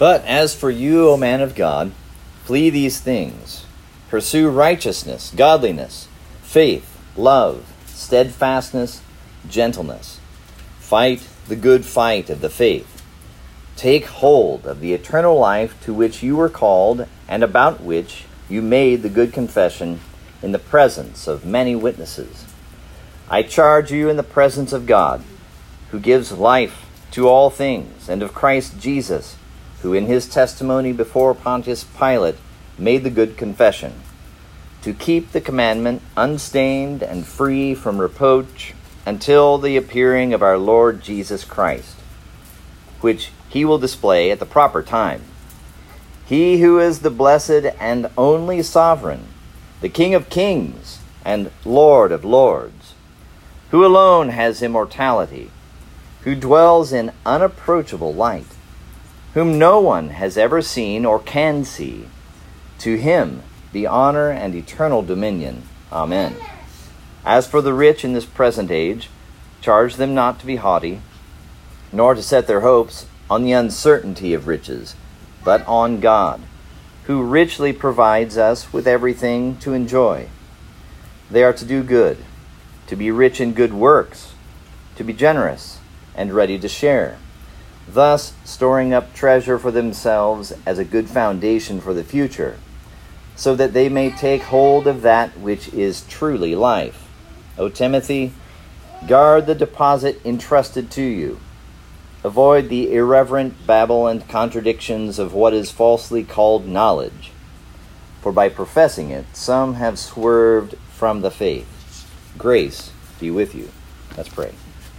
But as for you, O man of God, flee these things. Pursue righteousness, godliness, faith, love, steadfastness, gentleness. Fight the good fight of the faith. Take hold of the eternal life to which you were called and about which you made the good confession in the presence of many witnesses. I charge you in the presence of God, who gives life to all things, and of Christ Jesus, who in his testimony before Pontius Pilate made the good confession, to keep the commandment unstained and free from reproach until the appearing of our Lord Jesus Christ, which he will display at the proper time. He who is the blessed and only sovereign, the King of kings and Lord of lords, who alone has immortality, who dwells in unapproachable light, whom no one has ever seen or can see. To him be honor and eternal dominion. Amen. As for the rich in this present age, charge them not to be haughty, nor to set their hopes on the uncertainty of riches, but on God, who richly provides us with everything to enjoy. They are to do good, to be rich in good works, to be generous and ready to share, thus storing up treasure for themselves as a good foundation for the future, so that they may take hold of that which is truly life. O Timothy, guard the deposit entrusted to you. Avoid the irreverent babble and contradictions of what is falsely called knowledge, for by professing it some have swerved from the faith. Grace be with you. Let's pray.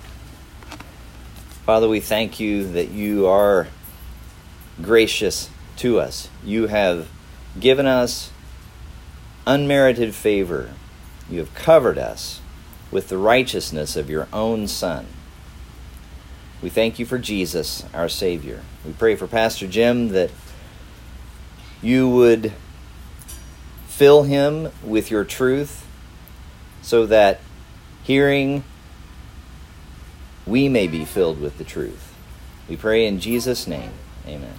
Father, we thank you that you are gracious to us. You have given us unmerited favor. You have covered us with the righteousness of your own Son. We thank you for Jesus, our Savior. We pray for Pastor Jim that you would fill him with your truth so that hearing we may be filled with the truth. We pray in Jesus' name. Amen.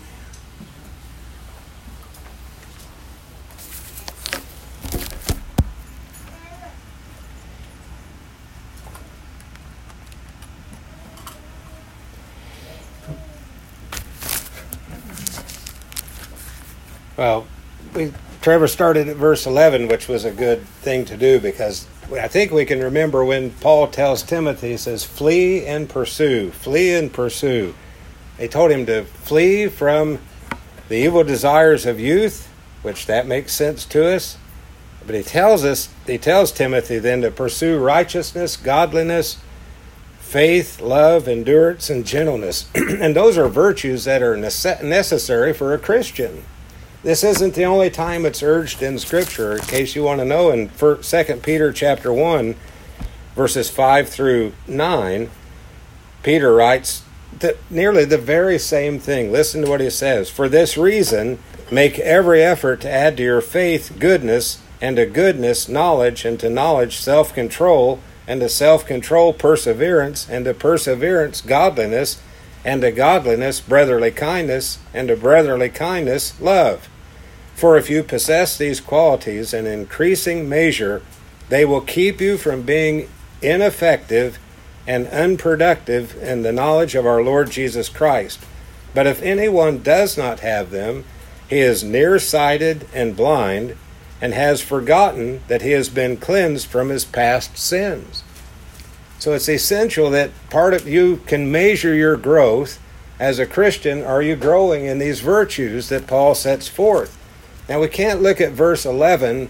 Well, Trevor started at verse 11, which was a good thing to do because I think we can remember when Paul tells Timothy, he says, flee and pursue, flee and pursue. They told him to flee from the evil desires of youth, which that makes sense to us. But he tells Timothy then to pursue righteousness, godliness, faith, love, endurance, and gentleness. And those are virtues that are necessary for a Christian. This isn't the only time it's urged in Scripture. In case you want to know, in 2 Peter chapter 1, verses 5 through 9, Peter writes that nearly the very same thing. Listen to what he says. For this reason, make every effort to add to your faith goodness, and to goodness knowledge, and to knowledge self-control, and to self-control perseverance, and to perseverance godliness, and to godliness brotherly kindness, and to brotherly kindness love. For if you possess these qualities in increasing measure, they will keep you from being ineffective and unproductive in the knowledge of our Lord Jesus Christ. But if anyone does not have them, he is nearsighted and blind, and has forgotten that he has been cleansed from his past sins. So it's essential that part of you can measure your growth as a Christian. Are you growing in these virtues that Paul sets forth? Now we can't look at verse 11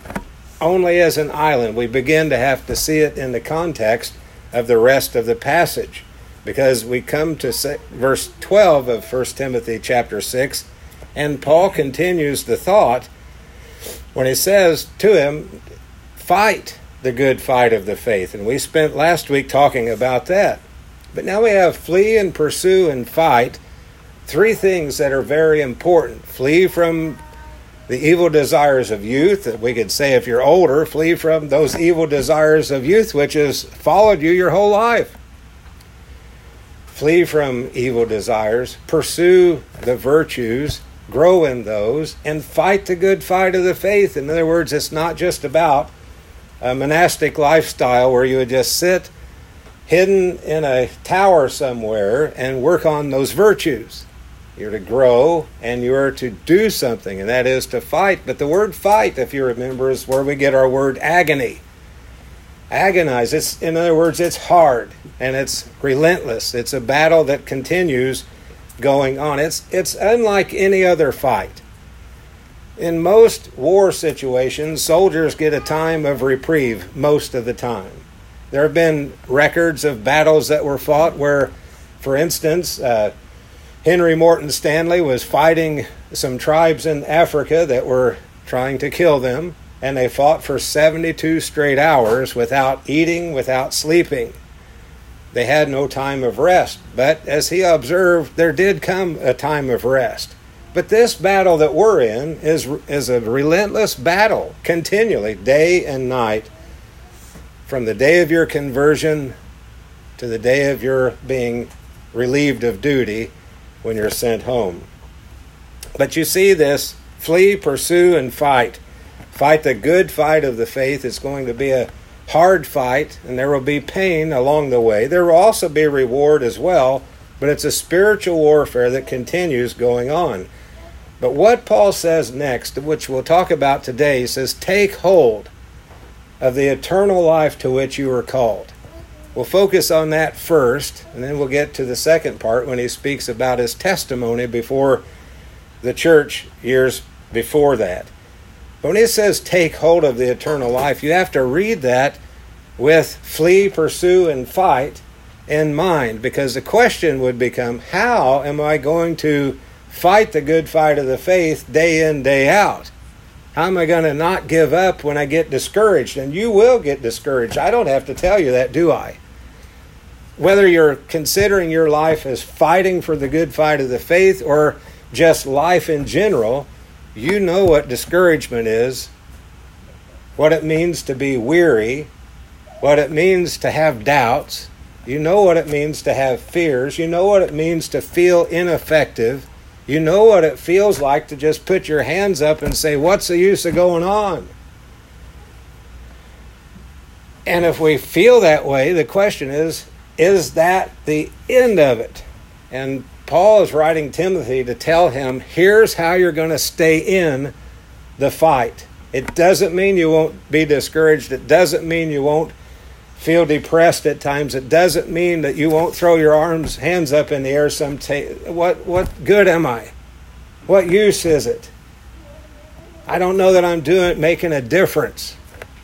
only as an island. We begin to have to see it in the context of the rest of the passage, because we come to verse 12 of 1 Timothy chapter 6, and Paul continues the thought when he says to him, fight the good fight of the faith. And we spent last week talking about that. But now we have flee and pursue and fight, three things that are very important. Flee from the evil desires of youth. That we could say if you're older, flee from those evil desires of youth which has followed you your whole life. flee from evil desires, pursue the virtues, grow in those, and fight the good fight of the faith. In other words, it's not just about a monastic lifestyle where you would just sit hidden in a tower somewhere and work on those virtues. You're to grow and you are to do something, and that is to fight. But the word fight, if you remember, is where we get our word agony. Agonize. In other words, it's hard and it's relentless. It's a battle that continues going on. It's unlike any other fight. In most war situations, soldiers get a time of reprieve most of the time. There have been records of battles that were fought where, for instance, Henry Morton Stanley was fighting some tribes in Africa that were trying to kill them, and they fought for 72 straight hours without eating, without sleeping. They had no time of rest, but as he observed, there did come a time of rest. But this battle that we're in is a relentless battle, continually, day and night, from the day of your conversion to the day of your being relieved of duty when you're sent home. But you see this, flee, pursue, and fight. Fight the good fight of the faith. It's going to be a hard fight, and there will be pain along the way. There will also be reward as well, but it's a spiritual warfare that continues going on. But what Paul says next, which we'll talk about today, he says, take hold of the eternal life to which you were called. We'll focus on that first, and then we'll get to the second part when he speaks about his testimony before the church years before that. But when he says take hold of the eternal life, you have to read that with flee, pursue, and fight in mind, because the question would become, how am I going to fight the good fight of the faith day in, day out? How am I going to not give up when I get discouraged? And you will get discouraged. I don't have to tell you that, do I? Whether you're considering your life as fighting for the good fight of the faith or just life in general, you know what discouragement is, what it means to be weary, what it means to have doubts. You know what it means to have fears. You know what it means to feel ineffective. You know what it feels like to just put your hands up and say, what's the use of going on? And if we feel that way, the question is that the end of it? And Paul is writing Timothy to tell him, here's how you're going to stay in the fight. It doesn't mean you won't be discouraged. It doesn't mean you won't feel depressed at times. It doesn't mean that you won't throw your hands up in the air what good am I? What use is it? I don't know that I'm making a difference.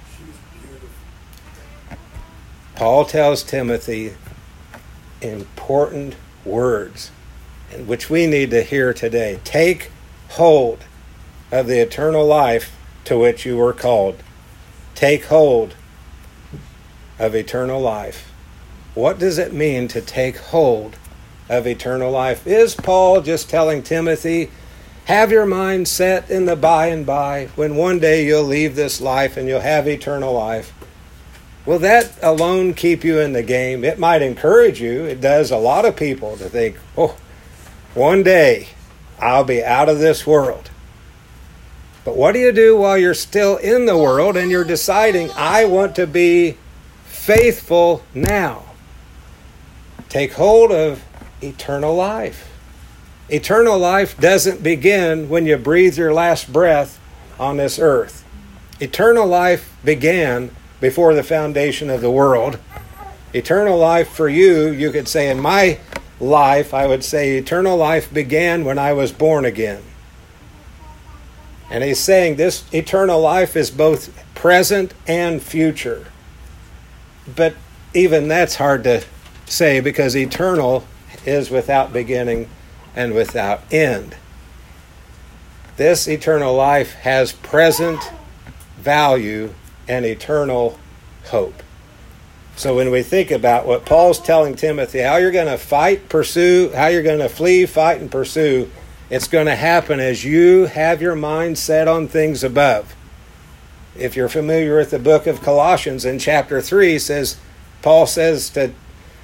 Paul tells Timothy important words, which we need to hear today. Take hold of the eternal life to which you were called. Take hold of eternal life. What does it mean to take hold of eternal life? Is Paul just telling Timothy, have your mind set in the by and by, when one day you'll leave this life and you'll have eternal life? Will that alone keep you in the game? It might encourage you. It does a lot of people to think, oh, one day I'll be out of this world. But what do you do while you're still in the world and you're deciding, I want to be faithful now? Take hold of eternal life. Eternal life doesn't begin when you breathe your last breath on this earth. Eternal life began before the foundation of the world. Eternal life for you, you could say, in my life, I would say eternal life began when I was born again. And he's saying this eternal life is both present and future. But even that's hard to say, because eternal is without beginning and without end. This eternal life has present value and eternal hope. So when we think about what Paul's telling Timothy, how you're going to fight, pursue, how you're going to flee, fight, and pursue, it's going to happen as you have your mind set on things above. If you're familiar with the book of Colossians, in chapter 3, Paul says to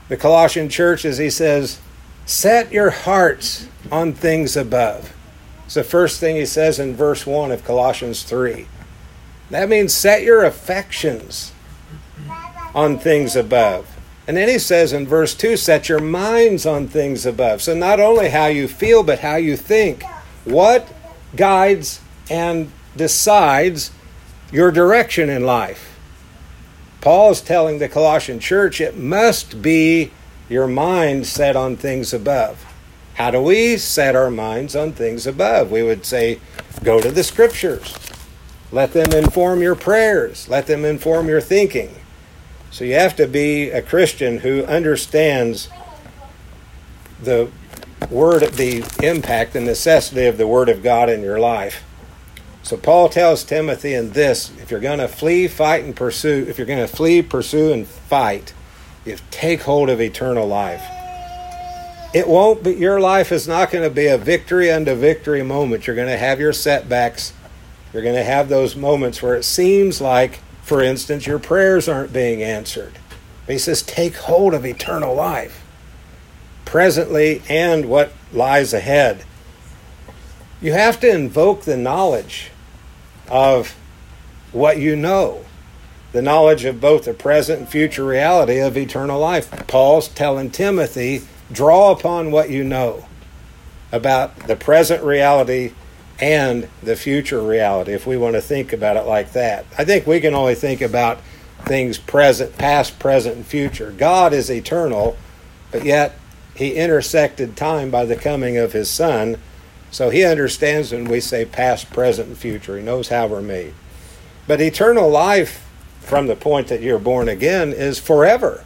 the Colossian church is he says, set your hearts on things above. It's the first thing he says in verse 1 of Colossians 3. That means set your affections on things above. And then he says in verse 2, set your minds on things above. So not only how you feel, but how you think. What guides and decides your direction in life? Paul is telling the Colossian church it must be your mind set on things above. How do we set our minds on things above? We would say, go to the Scriptures. Let them inform your prayers. Let them inform your thinking. So you have to be a Christian who understands the impact, the necessity of the Word of God in your life. So Paul tells Timothy in this, if you're going to flee, fight, and pursue, if you're going to flee, pursue, and fight, you take hold of eternal life. It won't be, your life is not going to be a victory unto victory moment. You're going to have your setbacks. You're going to have those moments where it seems like, for instance, your prayers aren't being answered. But he says, take hold of eternal life, presently and what lies ahead. You have to invoke the knowledge of what you know, the knowledge of both the present and future reality of eternal life. Paul's telling Timothy, draw upon what you know about the present reality and the future reality, if we want to think about it like that. I think we can only think about things present, past, present, and future. God is eternal, but yet he intersected time by the coming of his Son, so he understands when we say past, present, and future. He knows how we're made. But eternal life, from the point that you're born again, is forever.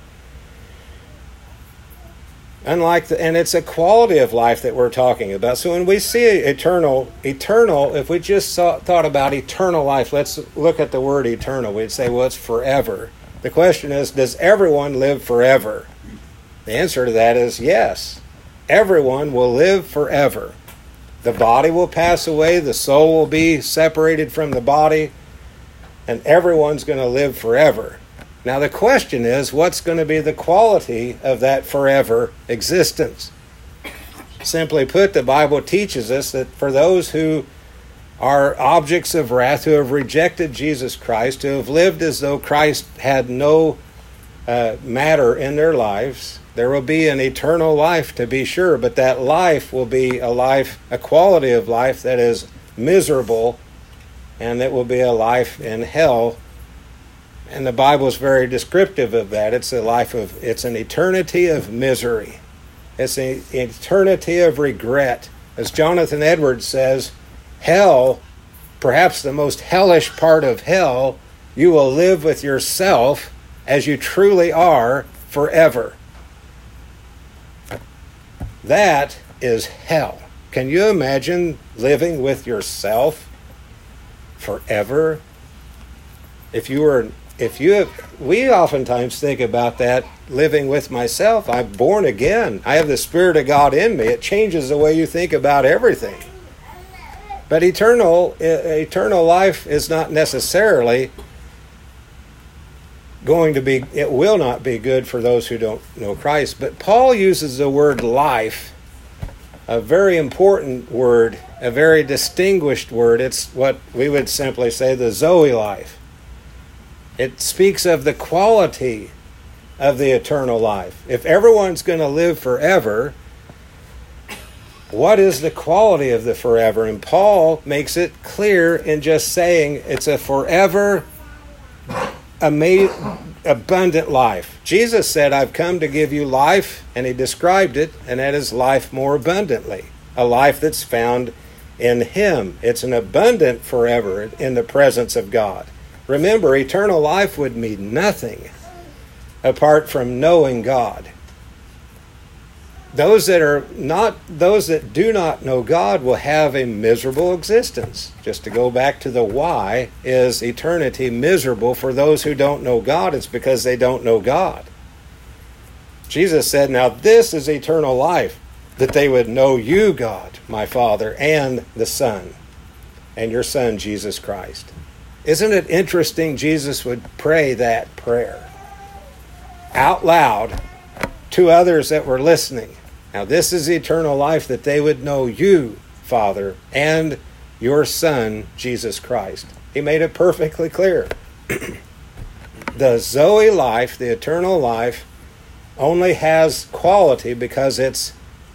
And it's a quality of life that we're talking about. So when we see eternal, if we just thought about eternal life, let's look at the word eternal. We'd say, well, it's forever. The question is, does everyone live forever? The answer to that is yes. Everyone will live forever. The body will pass away, the soul will be separated from the body, and everyone's going to live forever. Now the question is, what's going to be the quality of that forever existence? Simply put, the Bible teaches us that for those who are objects of wrath, who have rejected Jesus Christ, who have lived as though Christ had no matter in their lives, there will be an eternal life, to be sure, but that life will be a quality of life that is miserable, and it will be a life in hell. And the Bible is very descriptive of that. It's an eternity of misery. It's an eternity of regret. As Jonathan Edwards says, hell, perhaps the most hellish part of hell, you will live with yourself as you truly are forever. That is hell. Can you imagine living with yourself forever? We oftentimes think about that, living with myself. I'm born again. I have the Spirit of God in me. It changes the way you think about everything. But eternal life is not necessarily it will not be good for those who don't know Christ. But Paul uses the word life, a very important word, a very distinguished word. It's what we would simply say the Zoe life. It speaks of the quality of the eternal life. If everyone's going to live forever, what is the quality of the forever? And Paul makes it clear in just saying it's a forever abundant life. Jesus said, I've come to give you life, and he described it, and that is life more abundantly. A life that's found in him. It's an abundant forever in the presence of God. Remember, eternal life would mean nothing apart from knowing God. Those that do not know God will have a miserable existence. Just to go back to the why, is eternity miserable for those who don't know God? It's because they don't know God. Jesus said, now this is eternal life, that they would know you, God, my Father, and the Son, and your Son, Jesus Christ. Isn't it interesting Jesus would pray that prayer out loud to others that were listening. Now this is eternal life, that they would know you, Father, and your Son, Jesus Christ. He made it perfectly clear. The Zoe life, the eternal life, only has quality because it's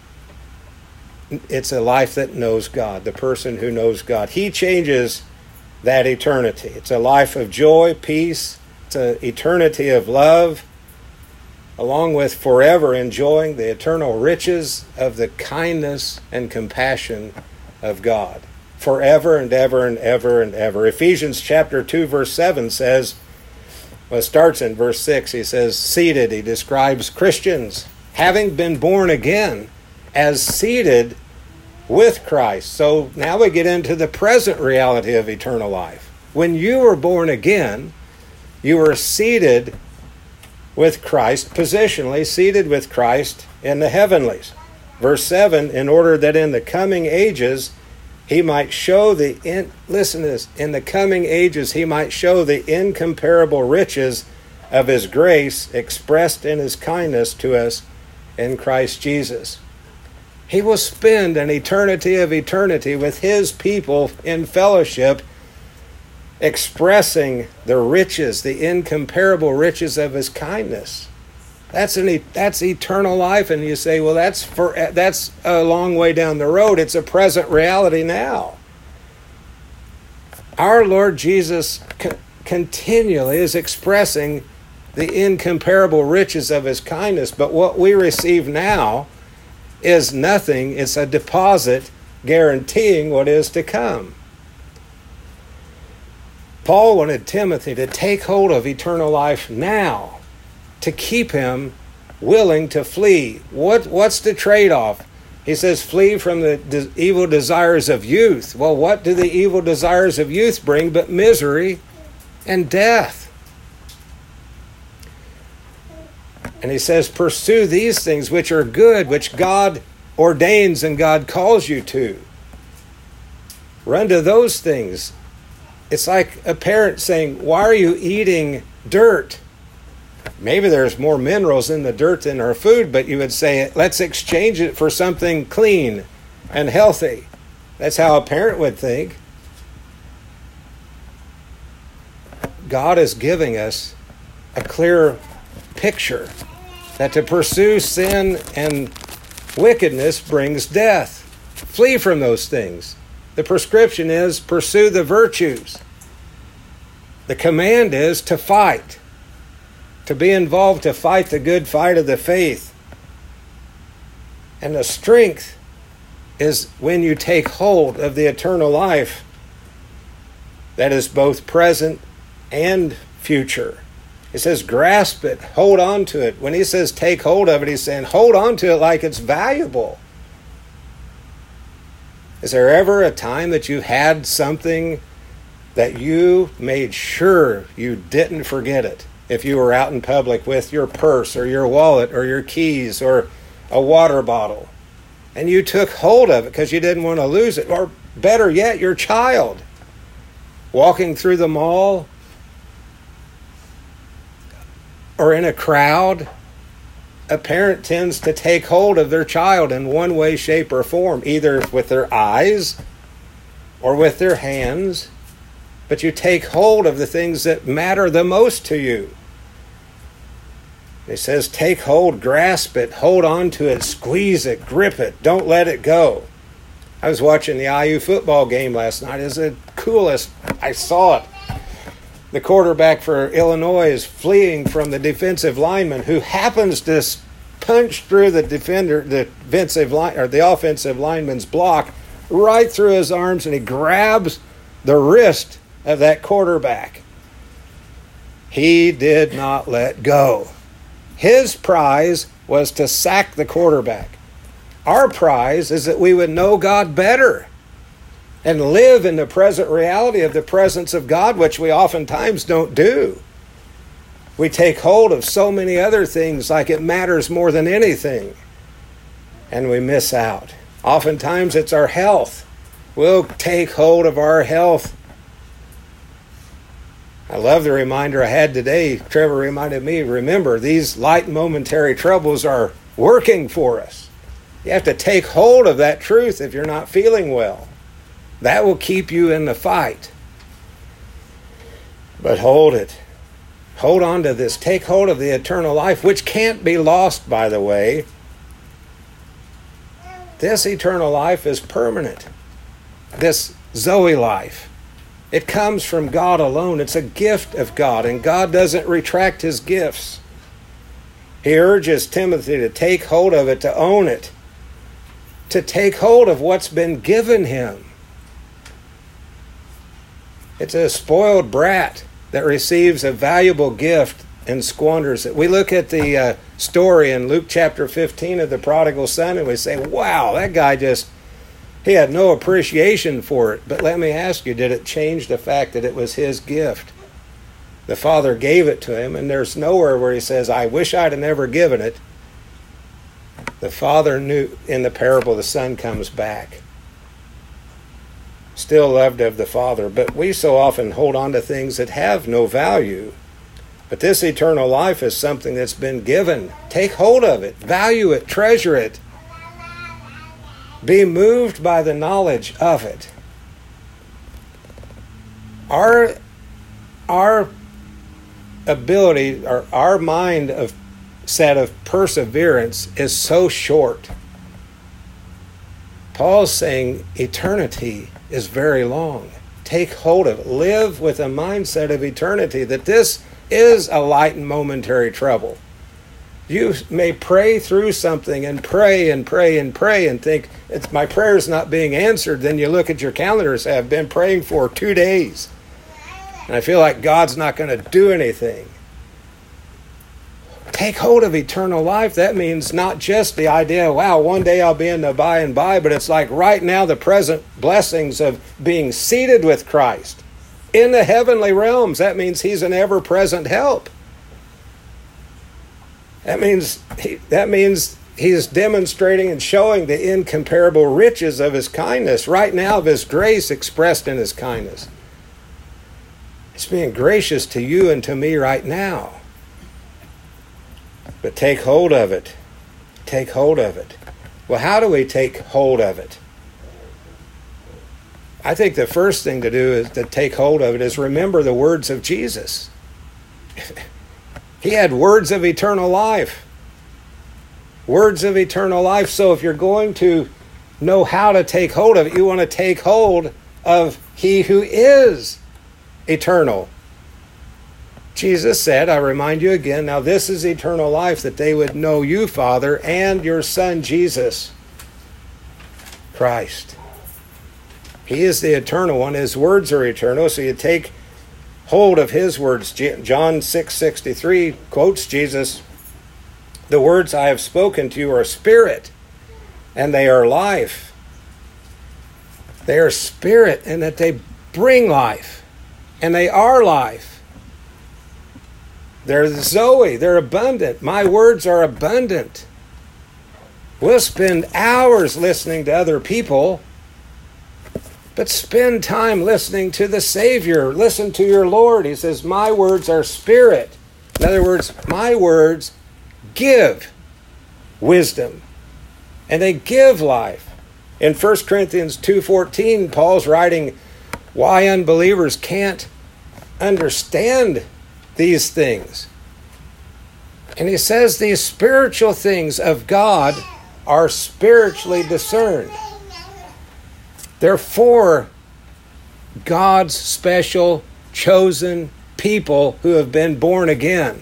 a life that knows God, the person who knows God. He changes that eternity. It's a life of joy, peace. It's an eternity of love, along with forever enjoying the eternal riches of the kindness and compassion of God. Forever and ever and ever and ever. Ephesians chapter 2 verse 7 says, well, it starts in verse 6. He says, seated. He describes Christians having been born again as seated with Christ. So now we get into the present reality of eternal life. When you were born again, you were seated with Christ, positionally seated with Christ in the heavenlies. Verse 7, in order that in the coming ages he might show listen to this, in the coming ages he might show the incomparable riches of his grace expressed in his kindness to us in Christ Jesus. He will spend an eternity of eternity with his people in fellowship, expressing the riches, the incomparable riches of his kindness. That's eternal life. And you say, well, that's a long way down the road. It's a present reality now. Our Lord Jesus continually is expressing the incomparable riches of his kindness. But what we receive now is nothing. It's a deposit guaranteeing what is to come. Paul wanted Timothy to take hold of eternal life now, to keep him willing to flee. What's the trade-off? He says, flee from the evil desires of youth. Well, what do the evil desires of youth bring but misery and death? And he says, pursue these things which are good, which God ordains and God calls you to. Run to those things. It's like a parent saying, why are you eating dirt? Maybe there's more minerals in the dirt than our food, but you would say, let's exchange it for something clean and healthy. That's how a parent would think. God is giving us a clear picture that to pursue sin and wickedness brings death. Flee from those things. The prescription is pursue the virtues. The command is to fight. To be involved, to fight the good fight of the faith. And the strength is when you take hold of the eternal life that is both present and future. He says, grasp it, hold on to it. When he says take hold of it, he's saying hold on to it like it's valuable. Is there ever a time that you had something that you made sure you didn't forget it? If you were out in public with your purse or your wallet or your keys or a water bottle, and you took hold of it because you didn't want to lose it, or better yet, your child walking through the mall or in a crowd, a parent tends to take hold of their child in one way, shape, or form, either with their eyes or with their hands. But you take hold of the things that matter the most to you. It says take hold, grasp it, hold on to it, squeeze it, grip it, don't let it go. I was watching the IU football game last night. It was the coolest. I saw it. The quarterback for Illinois is fleeing from the defensive lineman who happens to punch through the offensive lineman's block right through his arms, and he grabs the wrist of that quarterback. He did not let go. His prize was to sack the quarterback. Our prize is that we would know God better and live in the present reality of the presence of God, which we oftentimes don't do. We take hold of so many other things like it matters more than anything, and we miss out. Oftentimes it's our health. We'll take hold of our health I love the reminder I had today. Trevor reminded me, remember, these light momentary troubles are working for us. You have to take hold of that truth if you're not feeling well. That will keep you in the fight. But hold it. Hold on to this. Take hold of the eternal life, which can't be lost, by the way. This eternal life is permanent. This Zoe life. It comes from God alone. It's a gift of God, and God doesn't retract his gifts. He urges Timothy to take hold of it, to own it, to take hold of what's been given him. It's a spoiled brat that receives a valuable gift and squanders it. We look at the story in Luke chapter 15 of the prodigal son, and we say, wow, that guy he had no appreciation for it. But let me ask you, did it change the fact that it was his gift? The Father gave it to him, and there's nowhere where he says, I wish I'd have never given it. The Father knew in the parable the Son comes back. Still loved of the Father. But we so often hold on to things that have no value. But this eternal life is something that's been given. Take hold of it. Value it. Treasure it. Be moved by the knowledge of it. Our ability, or our mind of set of perseverance is so short. Paul's saying eternity is very long. Take hold of it. Live with a mindset of eternity, that this is a light and momentary trouble. You may pray through something and pray and pray and pray and think, my prayer's not being answered. Then you look at your calendar and say, I've been praying for 2 days. And I feel like God's not going to do anything. Take hold of eternal life. That means not just the idea, wow, one day I'll be in the by and by, but it's like right now the present blessings of being seated with Christ in the heavenly realms. That means he's an ever-present help. That means he's demonstrating and showing the incomparable riches of his kindness right now, of his grace expressed in his kindness. It's being gracious to you and to me right now. But take hold of it. Take hold of it. Well, how do we take hold of it? I think the first thing to do is to take hold of it is remember the words of Jesus. He had words of eternal life. Words of eternal life. So if you're going to know how to take hold of it, you want to take hold of he who is eternal. Jesus said, I remind you again, now this is eternal life, that they would know you, Father, and your Son, Jesus Christ. He is the eternal one. His words are eternal, so you take hold of his words. John 6:63 quotes Jesus, the words I have spoken to you are spirit, and they are life. They are spirit, and that they bring life, and they are life. They're Zoe, they're abundant. My words are abundant. We'll spend hours listening to other people, but spend time listening to the Savior. Listen to your Lord. He says, my words are spirit. In other words, my words give wisdom, and they give life. In 1 Corinthians 2:14, Paul's writing why unbelievers can't understand these things. And he says these spiritual things of God are spiritually discerned. They're for God's special, chosen people who have been born again.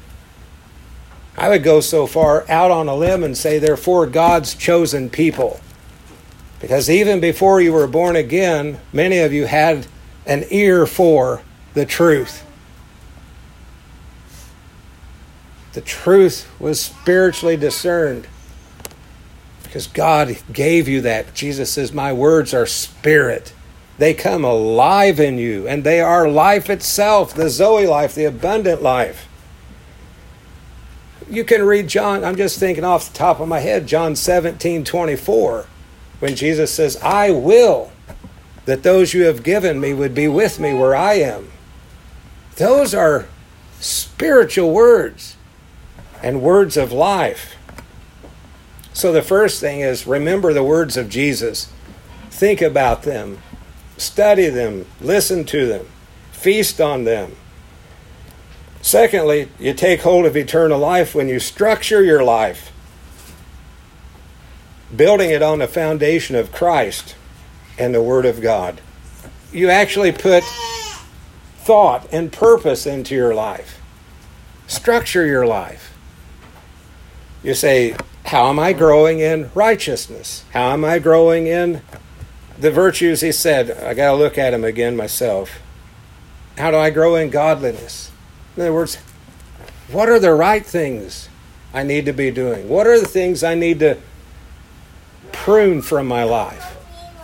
I would go so far out on a limb and say they're for God's chosen people. Because even before you were born again, many of you had an ear for the truth. The truth was spiritually discerned because God gave you that. Jesus says, my words are spirit. They come alive in you, and they are life itself, the Zoe life, the abundant life. You can read John, I'm just thinking off the top of my head, John 17:24, when Jesus says, I will that those you have given me would be with me where I am. Those are spiritual words and words of life. So the first thing is remember the words of Jesus. Think about them. Study them. Listen to them. Feast on them. Secondly, you take hold of eternal life when you structure your life, building it on the foundation of Christ and the Word of God. You actually put thought and purpose into your life. Structure your life. You say, how am I growing in righteousness? How am I growing in the virtues he said? I got to look at them again myself. How do I grow in godliness? In other words, what are the right things I need to be doing? What are the things I need to prune from my life?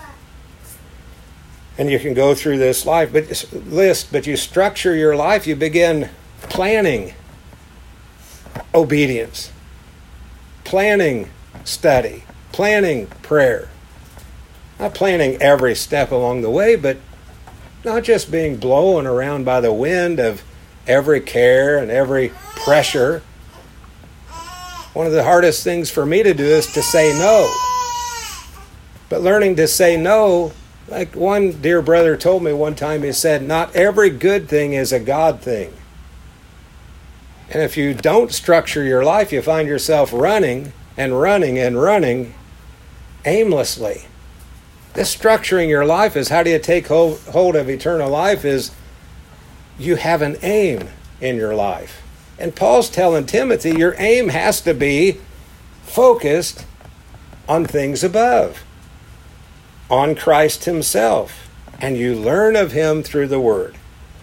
And you can go through this list, but you structure your life, you begin planning obedience, planning study, planning prayer. Not planning every step along the way, but not just being blown around by the wind of every care and every pressure. One of the hardest things for me to do is to say no. But learning to say no, like one dear brother told me one time, he said, not every good thing is a God thing. And if you don't structure your life, you find yourself running and running and running aimlessly. This structuring your life is how do you take hold of eternal life is you have an aim in your life. And Paul's telling Timothy, your aim has to be focused on things above, on Christ himself, and you learn of him through the Word.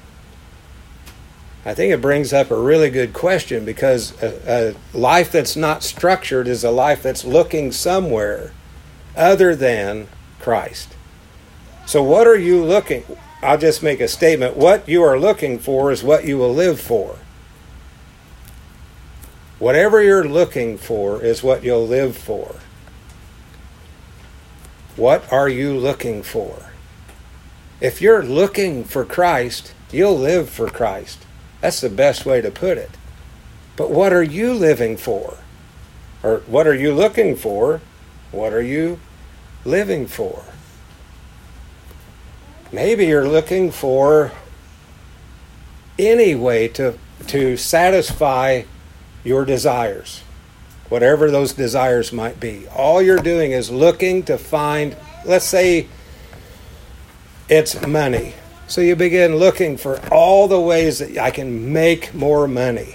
I think it brings up a really good question because a life that's not structured is a life that's looking somewhere other than Christ. So what are you looking? I'll just make a statement. What you are looking for is what you will live for. Whatever you're looking for is what you'll live for. What are you looking for? If you're looking for Christ, you'll live for Christ. That's the best way to put it. But what are you living for? Or what are you looking for? What are you living for? Maybe you're looking for any way to satisfy your desires, whatever those desires might be. All you're doing is looking to find, let's say it's money. So you begin looking for all the ways that I can make more money.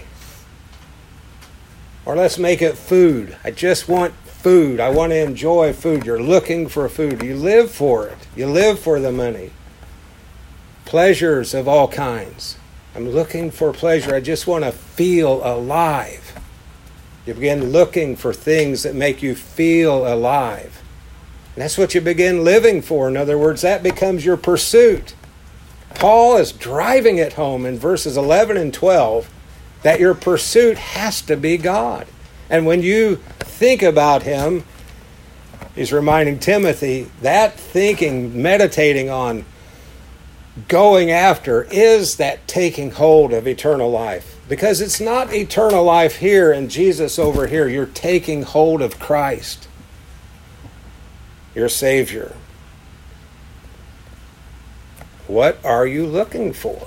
Or let's make it food. I just want food. I want to enjoy food. You're looking for food. You live for it. You live for the money. Pleasures of all kinds. I'm looking for pleasure. I just want to feel alive. You begin looking for things that make you feel alive. And that's what you begin living for. In other words, that becomes your pursuit. Paul is driving it home in verses 11 and 12 that your pursuit has to be God. And when you think about him, he's reminding Timothy that thinking, meditating on, going after is that taking hold of eternal life. Because it's not eternal life here and Jesus over here. You're taking hold of Christ, your Savior. What are you looking for?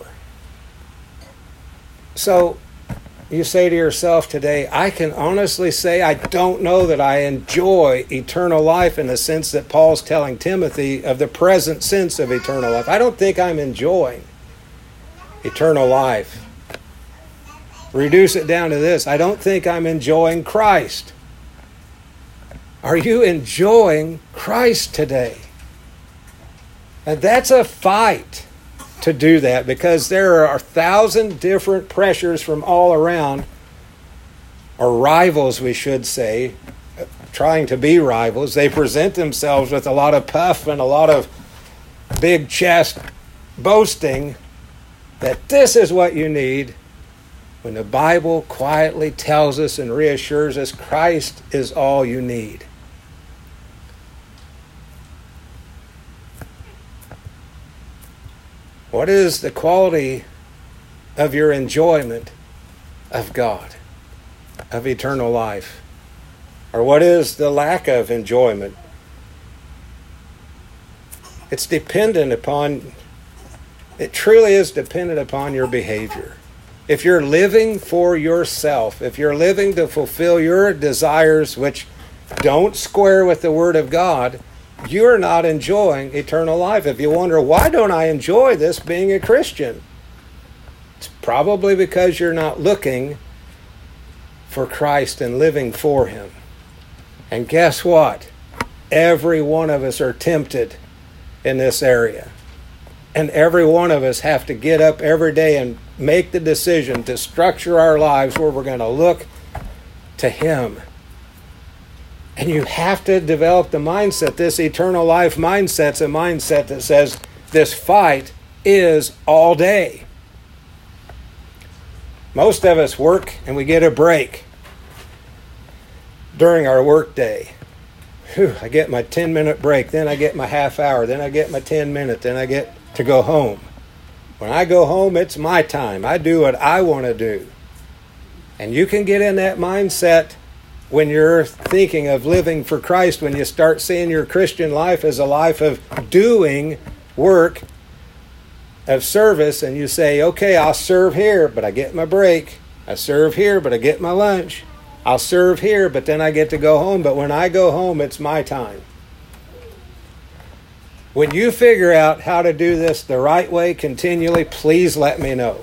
So you say to yourself today, I can honestly say I don't know that I enjoy eternal life in the sense that Paul's telling Timothy of the present sense of eternal life. I don't think I'm enjoying eternal life. Reduce it down to this. I don't think I'm enjoying Christ. Are you enjoying Christ today? And that's a fight to do that because there are 1,000 different pressures from all around, or rivals, we should say, trying to be rivals. They present themselves with a lot of puff and a lot of big chest boasting that this is what you need, when the Bible quietly tells us and reassures us Christ is all you need. What is the quality of your enjoyment of God, of eternal life? Or what is the lack of enjoyment? It truly is dependent upon your behavior. If you're living for yourself, if you're living to fulfill your desires which don't square with the Word of God, you're not enjoying eternal life. If you wonder, why don't I enjoy this being a Christian? It's probably because you're not looking for Christ and living for Him. And guess what? Every one of us are tempted in this area. And every one of us have to get up every day and make the decision to structure our lives where we're going to look to Him. And you have to develop the mindset. This eternal life mindset's a mindset that says this fight is all day. Most of us work and we get a break during our work day. I get my 10-minute break, then I get my half hour, then I get my 10-minute, then I get to go home. When I go home, it's my time. I do what I want to do. And you can get in that mindset when you're thinking of living for Christ, when you start seeing your Christian life as a life of doing work, of service, and you say, okay, I'll serve here, but I get my break. I serve here, but I get my lunch. I'll serve here, but then I get to go home. But when I go home, it's my time. When you figure out how to do this the right way continually, please let me know.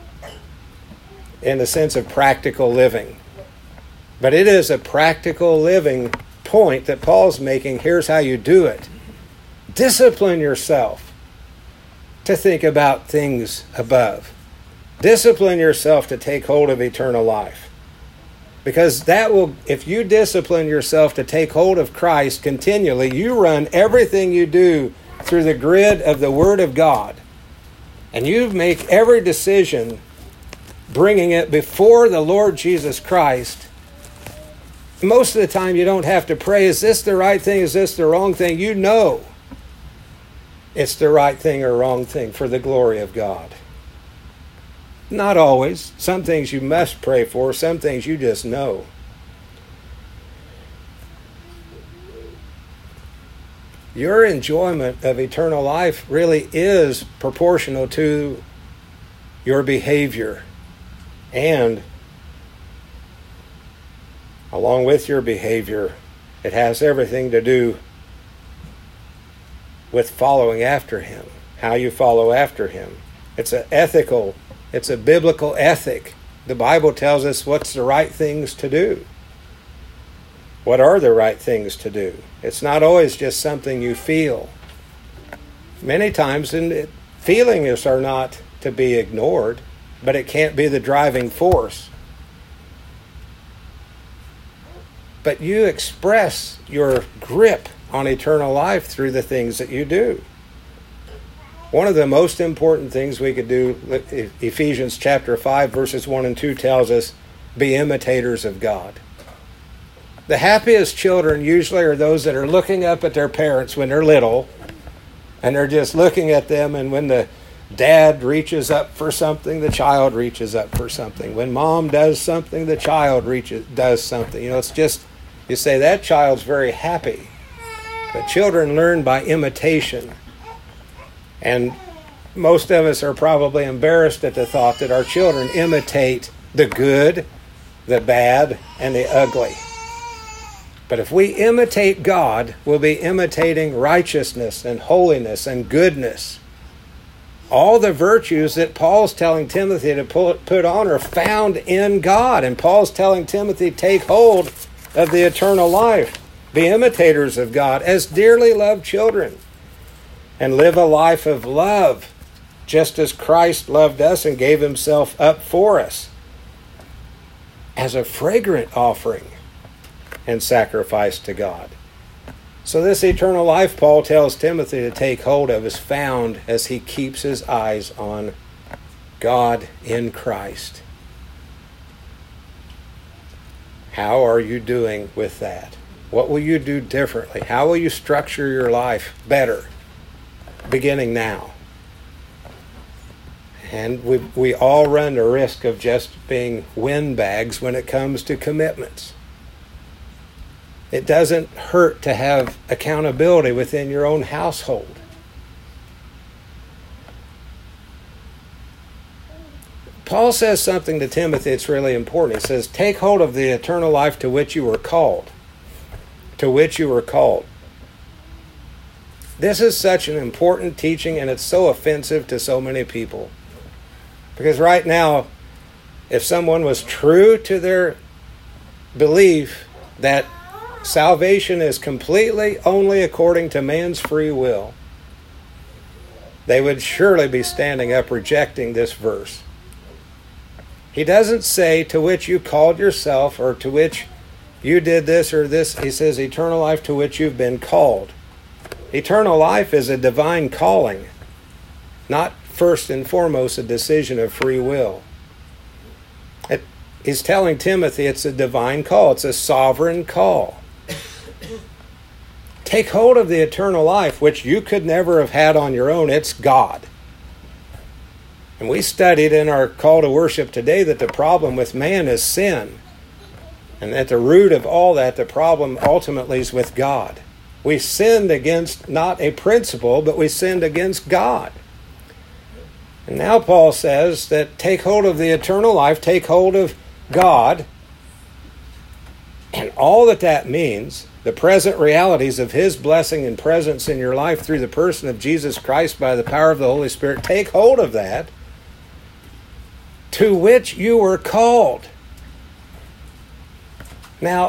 In the sense of practical living. But it is a practical living point that Paul's making. Here's how you do it. Discipline yourself to think about things above. Discipline yourself to take hold of eternal life. Because that will, if you discipline yourself to take hold of Christ continually, you run everything you do through the grid of the Word of God. And you make every decision bringing it before the Lord Jesus Christ. Most of the time you don't have to pray, is this the right thing, is this the wrong thing? You know it's the right thing or wrong thing for the glory of God. Not always. Some things you must pray for, some things you just know. Your enjoyment of eternal life really is proportional to your behavior. And along with your behavior, it has everything to do with following after Him, how you follow after Him. It's a biblical ethic. The Bible tells us what's the right things to do. What are the right things to do? It's not always just something you feel. Many times, feelings are not to be ignored, but it can't be the driving force. But you express your grip on eternal life through the things that you do. One of the most important things we could do, Ephesians chapter 5, verses 1 and 2 tells us, be imitators of God. The happiest children usually are those that are looking up at their parents when they're little, and they're just looking at them, and when the dad reaches up for something, the child reaches up for something. When mom does something, the child does something. It's just, you say, that child's very happy. But children learn by imitation. And most of us are probably embarrassed at the thought that our children imitate the good, the bad, and the ugly. But if we imitate God, we'll be imitating righteousness and holiness and goodness. All the virtues that Paul's telling Timothy to put on are found in God. And Paul's telling Timothy, take hold of the eternal life. Be imitators of God as dearly loved children. And live a life of love, just as Christ loved us and gave Himself up for us as a fragrant offering and sacrifice to God. So this eternal life, Paul tells Timothy to take hold of, is found as he keeps his eyes on God in Christ. How are you doing with that? What will you do differently? How will you structure your life better, beginning now? And we all run the risk of just being windbags when it comes to commitments. It doesn't hurt to have accountability within your own household. Paul says something to Timothy that's really important. He says, take hold of the eternal life to which you were called. To which you were called. This is such an important teaching, and it's so offensive to so many people. Because right now, if someone was true to their belief that salvation is completely only according to man's free will, they would surely be standing up rejecting this verse. He doesn't say to which you called yourself or to which you did this or this. He says eternal life to which you've been called. Eternal life is a divine calling, not first and foremost a decision of free will. He's telling Timothy it's a divine call. It's a sovereign call. Take hold of the eternal life, which you could never have had on your own. It's God. And we studied in our call to worship today that the problem with man is sin. And at the root of all that, the problem ultimately is with God. We sinned against not a principle, but we sinned against God. And now Paul says that take hold of the eternal life, take hold of God, and all that means, the present realities of His blessing and presence in your life through the person of Jesus Christ by the power of the Holy Spirit, take hold of that, to which you were called. Now,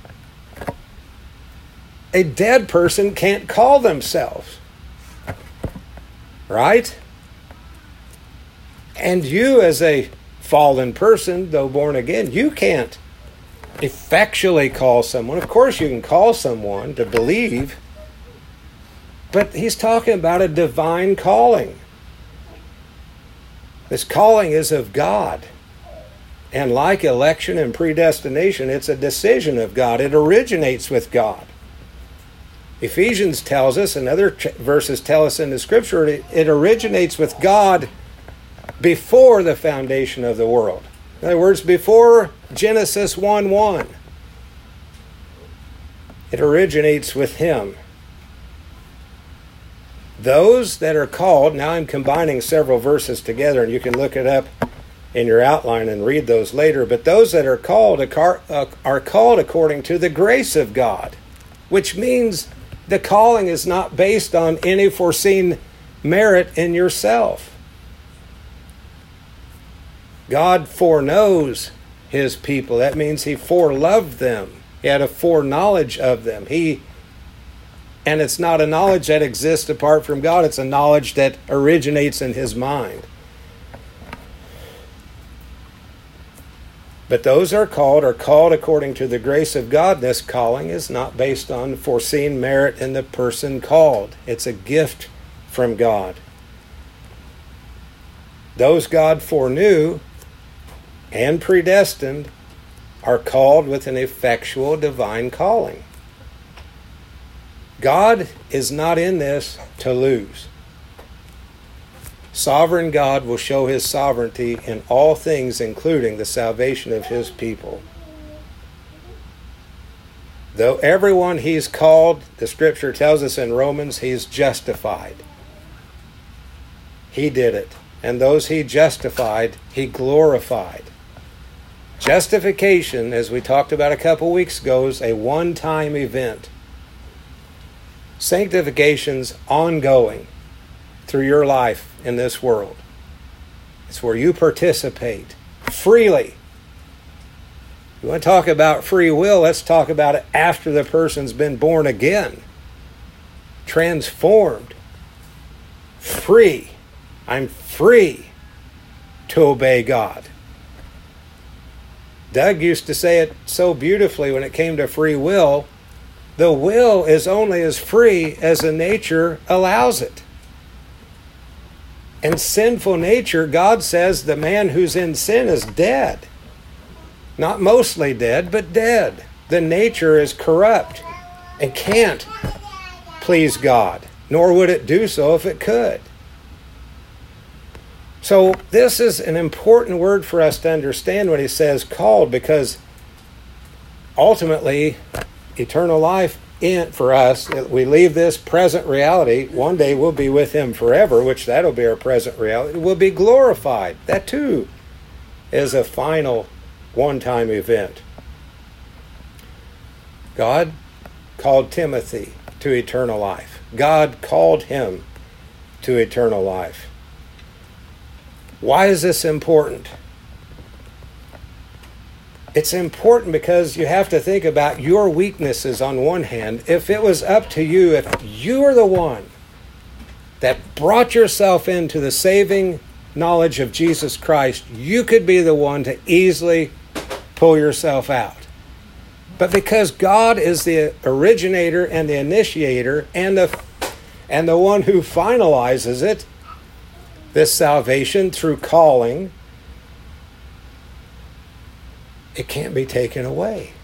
a dead person can't call themselves, right? And you as a fallen person, though born again, you can't effectually call someone. Of course you can call someone to believe, but he's talking about a divine calling. This calling is of God. And like election and predestination, it's a decision of God. It originates with God. Ephesians tells us, and other verses tell us in the Scripture, it originates with God before the foundation of the world. In other words, before Genesis 1:1. It originates with Him. Those that are called, now I'm combining several verses together, and you can look it up in your outline and read those later, but those that are called are called according to the grace of God, which means the calling is not based on any foreseen merit in yourself. God foreknows His people. That means He foreloved them. He had a foreknowledge of them. And it's not a knowledge that exists apart from God. It's a knowledge that originates in His mind. But those are called according to the grace of God. This calling is not based on foreseen merit in the person called. It's a gift from God. Those God foreknew and predestined are called with an effectual divine calling. God is not in this to lose. Sovereign God will show His sovereignty in all things, including the salvation of His people. Though everyone He's called, the Scripture tells us in Romans, He's justified. He did it. And those He justified, He glorified. Justification, as we talked about a couple weeks ago, is a one-time event. Sanctification's ongoing through your life in this world. It's where you participate freely. You want to talk about free will? Let's talk about it after the person's been born again. Transformed. Free. I'm free to obey God. Doug used to say it so beautifully when it came to free will. The will is only as free as the nature allows it. In sinful nature, God says the man who's in sin is dead. Not mostly dead, but dead. The nature is corrupt and can't please God, nor would it do so if it could. So this is an important word for us to understand when he says called, because ultimately, eternal life for us, we leave this present reality. One day we'll be with him forever, which that'll be our present reality. We'll be glorified. That too is a final one-time event. God called Timothy to eternal life. God called him to eternal life. Why is this important? It's important because you have to think about your weaknesses on one hand. If it was up to you, if you were the one that brought yourself into the saving knowledge of Jesus Christ, you could be the one to easily pull yourself out. But because God is the originator and the initiator and the one who finalizes it, this salvation through calling, it can't be taken away.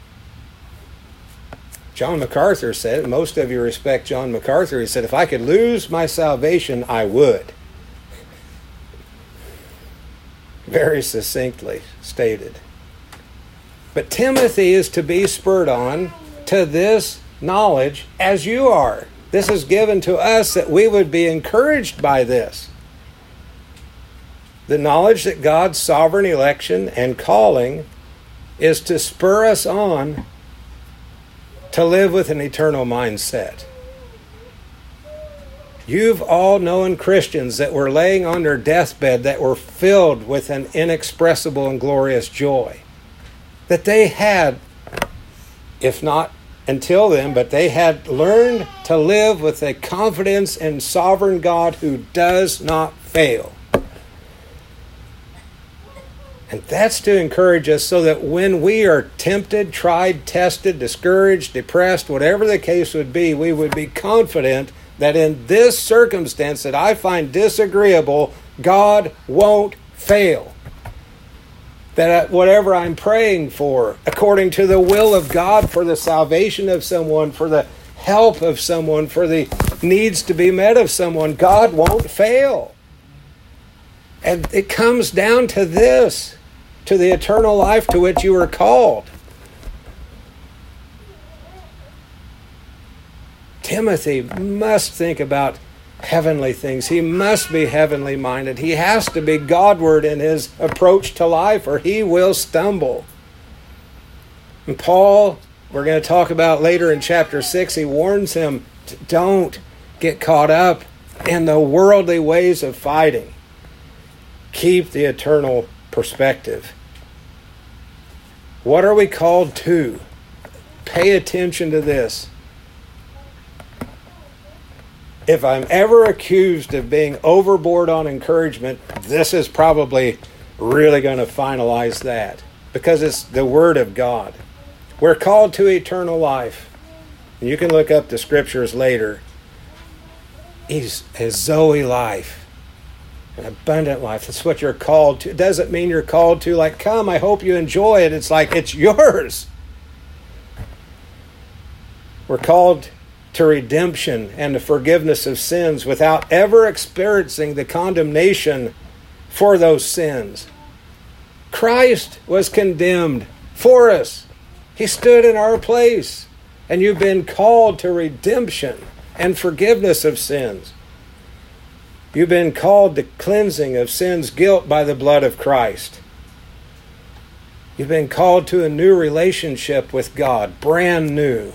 John MacArthur said, most of you respect John MacArthur, he said, if I could lose my salvation, I would. Very succinctly stated. But Timothy is to be spurred on to this knowledge as you are. This is given to us that we would be encouraged by this. The knowledge that God's sovereign election and calling is to spur us on to live with an eternal mindset. You've all known Christians that were laying on their deathbed that were filled with an inexpressible and glorious joy. That they had, if not until then, but they had learned to live with a confidence in sovereign God who does not fail. And that's to encourage us so that when we are tempted, tried, tested, discouraged, depressed, whatever the case would be, we would be confident that in this circumstance that I find disagreeable, God won't fail. That whatever I'm praying for, according to the will of God for the salvation of someone, for the help of someone, for the needs to be met of someone, God won't fail. And it comes down to this, to the eternal life to which you were called. Timothy must think about heavenly things. He must be heavenly minded. He has to be Godward in his approach to life or he will stumble. And Paul, we're going to talk about later in chapter 6, he warns him, don't get caught up in the worldly ways of fighting. Keep the eternal perspective. What are we called to? Pay attention to this. If I'm ever accused of being overboard on encouragement, this is probably really going to finalize that because it's the Word of God. We're called to eternal life. And you can look up the scriptures later. He's a Zoe life, an abundant life. That's what you're called to. It doesn't mean you're called to like, come, I hope you enjoy it. It's like, it's yours. We're called to redemption and the forgiveness of sins without ever experiencing the condemnation for those sins. Christ was condemned for us. He stood in our place. And you've been called to redemption and forgiveness of sins. You've been called to cleansing of sin's guilt by the blood of Christ. You've been called to a new relationship with God, brand new.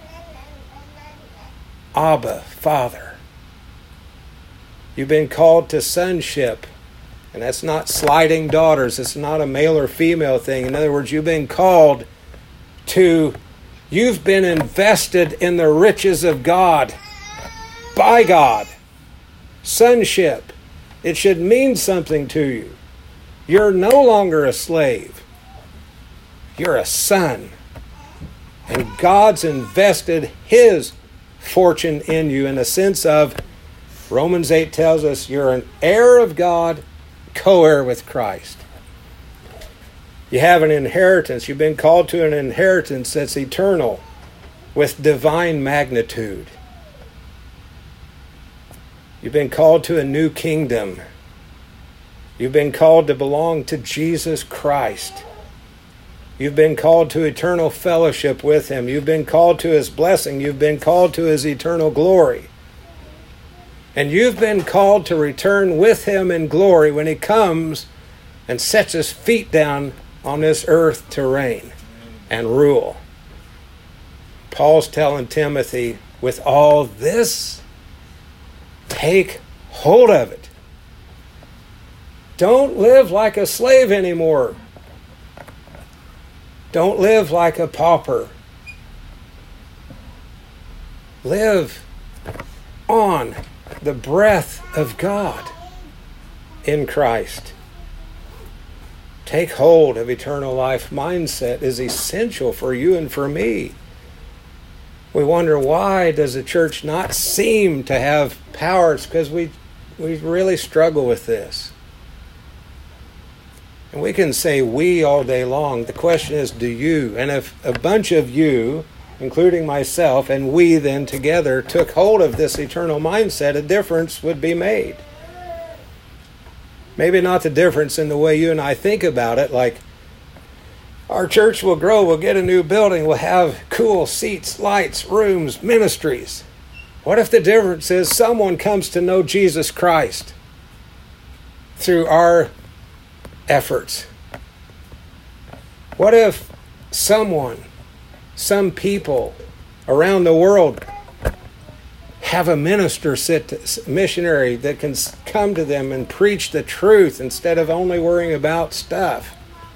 Abba, Father. You've been called to sonship. And that's not sliding daughters. It's not a male or female thing. In other words, you've been called to, you've been invested in the riches of God by God. Sonship. It should mean something to you. You're no longer a slave. You're a son. And God's invested His fortune in you in the sense of, Romans 8 tells us, you're an heir of God, co-heir with Christ. You have an inheritance. You've been called to an inheritance that's eternal with divine magnitude. You've been called to a new kingdom. You've been called to belong to Jesus Christ. You've been called to eternal fellowship with Him. You've been called to His blessing. You've been called to His eternal glory. And you've been called to return with Him in glory when He comes and sets His feet down on this earth to reign and rule. Paul's telling Timothy, with all this, take hold of it. Don't live like a slave anymore. Don't live like a pauper. Live on the breath of God in Christ. Take hold of eternal life mindset is essential for you and for me. We wonder, why does the church not seem to have power? It's because we really struggle with this. And we can say we all day long. The question is, do you? And if a bunch of you, including myself, and we then together took hold of this eternal mindset, a difference would be made. Maybe not the difference in the way you and I think about it, like our church will grow, we'll get a new building, we'll have cool seats, lights, rooms, ministries. What if the difference is someone comes to know Jesus Christ through our efforts? What if some people around the world have a missionary that can come to them and preach the truth instead of only worrying about stuff?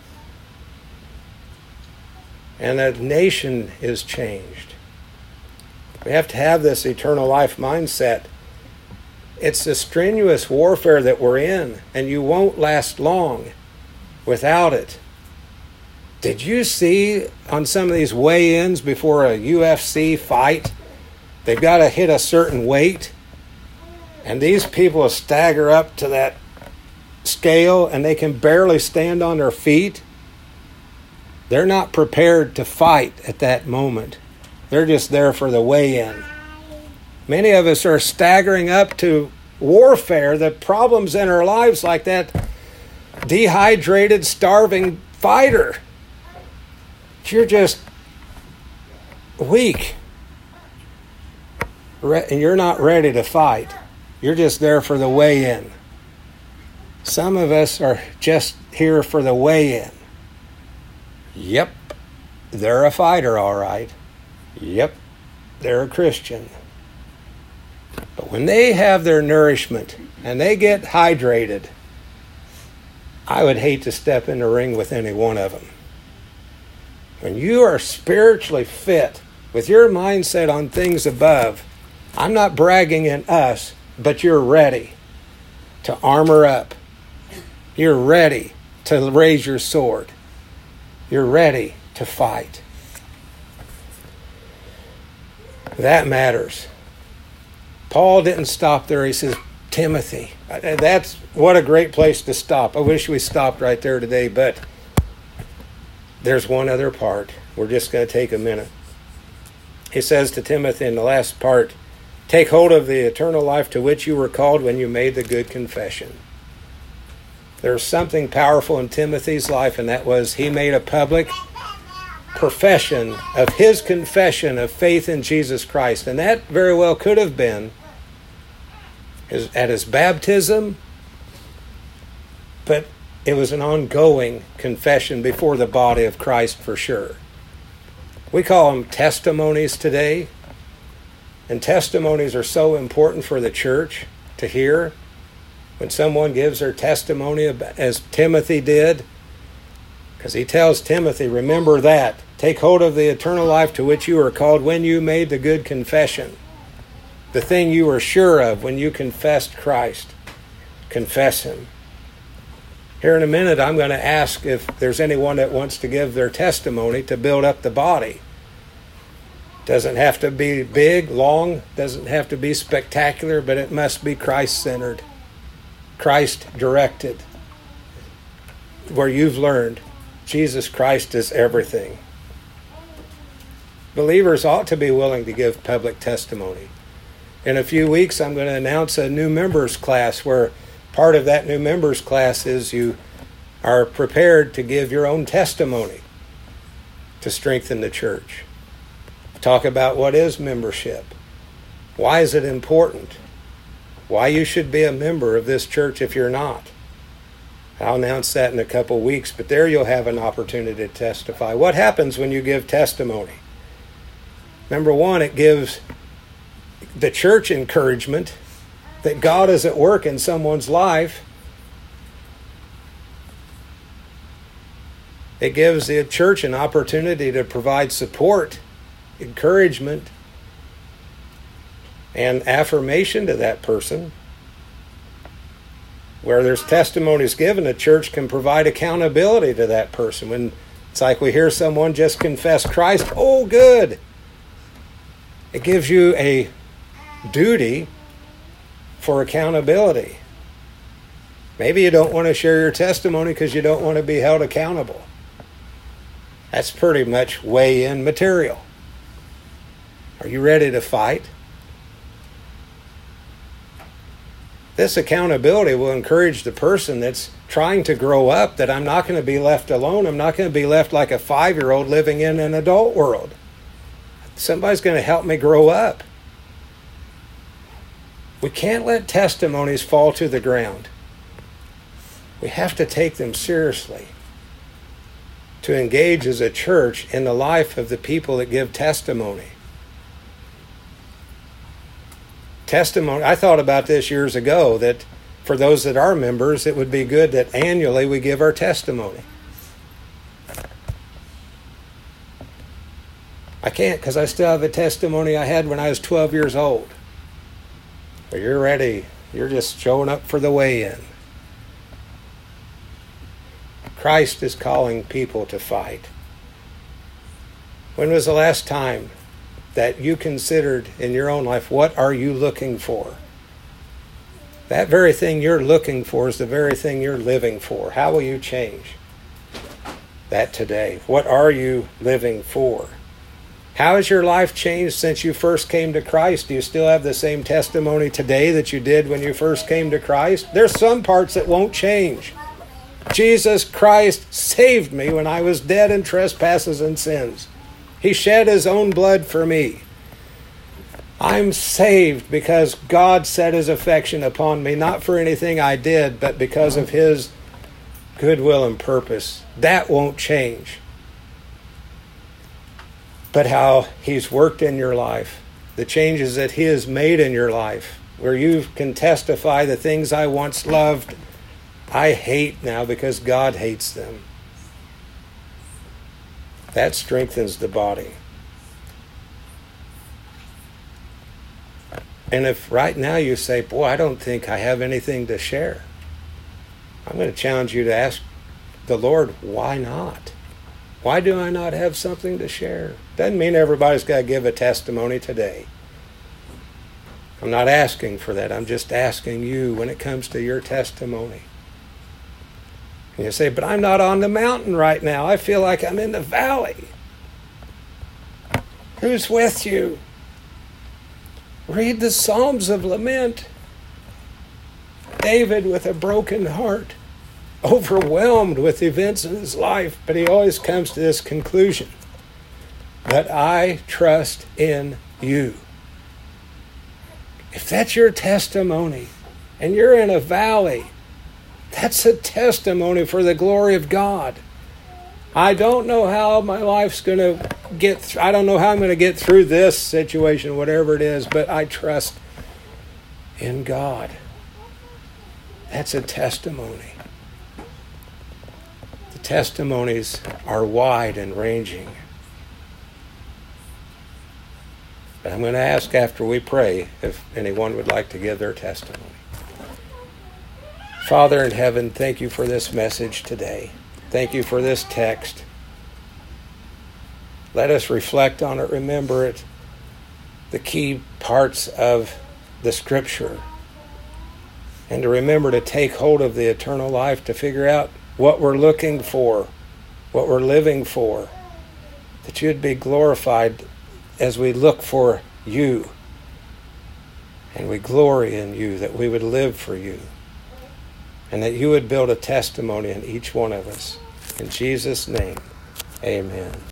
And the nation is changed. We have to have this eternal life mindset. It's the strenuous warfare that we're in, and you won't last long without it. Did you see on some of these weigh-ins before a UFC fight, they've got to hit a certain weight, and these people stagger up to that scale and they can barely stand on their feet? They're not prepared to fight at that moment. They're just there for the weigh-in. Many of us are staggering up to warfare, the problems in our lives, like that dehydrated, starving fighter. You're just weak. And you're not ready to fight. You're just there for the weigh-in. Some of us are just here for the weigh-in. Yep, they're a fighter, all right. Yep, they're a Christian. But when they have their nourishment and they get hydrated, I would hate to step in the ring with any one of them. When you are spiritually fit, with your mindset on things above, I'm not bragging in us, but you're ready to armor up. You're ready to raise your sword. You're ready to fight. That matters. Paul didn't stop there. He says, Timothy. That's what a great place to stop. I wish we stopped right there today, but there's one other part. We're just going to take a minute. He says to Timothy in the last part, take hold of the eternal life to which you were called when you made the good confession. There's something powerful in Timothy's life, and that was he made a public profession of his confession of faith in Jesus Christ. And that very well could have been at his baptism, but it was an ongoing confession before the body of Christ for sure. We call them testimonies today, and testimonies are so important for the church to hear. When someone gives their testimony, as Timothy did, because he tells Timothy, remember that. Take hold of the eternal life to which you were called when you made the good confession. The thing you were sure of when you confessed Christ. Confess Him. Here in a minute, I'm going to ask if there's anyone that wants to give their testimony to build up the body. Doesn't have to be big, long, doesn't have to be spectacular, but it must be Christ-centered. Christ-directed, where you've learned Jesus Christ is everything. Believers ought to be willing to give public testimony. In a few weeks, I'm going to announce a new members class where part of that new members class is you are prepared to give your own testimony to strengthen the church. Talk about what is membership. Why is it important? Why you should be a member of this church if you're not. I'll announce that in a couple weeks, but there you'll have an opportunity to testify. What happens when you give testimony? Number one, it gives the church encouragement that God is at work in someone's life. It gives the church an opportunity to provide support, encouragement, and affirmation to that person. Where there's testimonies given, the church can provide accountability to that person. When it's like we hear someone just confess Christ, oh, good. It gives you a duty for accountability. Maybe you don't want to share your testimony because you don't want to be held accountable. That's pretty much weigh-in material. Are you ready to fight? This accountability will encourage the person that's trying to grow up that I'm not going to be left alone. I'm not going to be left like a 5-year-old living in an adult world. Somebody's going to help me grow up. We can't let testimonies fall to the ground. We have to take them seriously to engage as a church in the life of the people that give testimony. Testimony. I thought about this years ago, that for those that are members, it would be good that annually we give our testimony. I can't because I still have a testimony I had when I was 12 years old. But you're ready. You're just showing up for the weigh-in. Christ is calling people to fight. When was the last time that you considered in your own life, what are you looking for? That very thing you're looking for is the very thing you're living for. How will you change that today? What are you living for? How has your life changed since you first came to Christ? Do you still have the same testimony today that you did when you first came to Christ? There's some parts that won't change. Jesus Christ saved me when I was dead in trespasses and sins. He shed his own blood for me. I'm saved because God set his affection upon me, not for anything I did, but because of his goodwill and purpose. That won't change. But how he's worked in your life, the changes that he has made in your life, where you can testify the things I once loved, I hate now because God hates them. That strengthens the body. And if right now you say, boy, I don't think I have anything to share, I'm going to challenge you to ask the Lord, why not? Why do I not have something to share? Doesn't mean everybody's got to give a testimony today. I'm not asking for that. I'm just asking you when it comes to your testimony. And you say, but I'm not on the mountain right now. I feel like I'm in the valley. Who's with you? Read the Psalms of Lament. David with a broken heart, overwhelmed with events in his life, but he always comes to this conclusion: but I trust in you. If that's your testimony, and you're in a valley, that's a testimony for the glory of God. I don't know how my life's going to I don't know how I'm going to get through this situation, whatever it is, but I trust in God. That's a testimony. The testimonies are wide and ranging. But I'm going to ask after we pray if anyone would like to give their testimony. Father in heaven, thank you for this message today. Thank you for this text. Let us reflect on it, remember it, the key parts of the Scripture, and to remember to take hold of the eternal life, to figure out what we're looking for, what we're living for, that you'd be glorified as we look for you, and we glory in you, that we would live for you. and that you would build a testimony in each one of us. In Jesus' name, amen.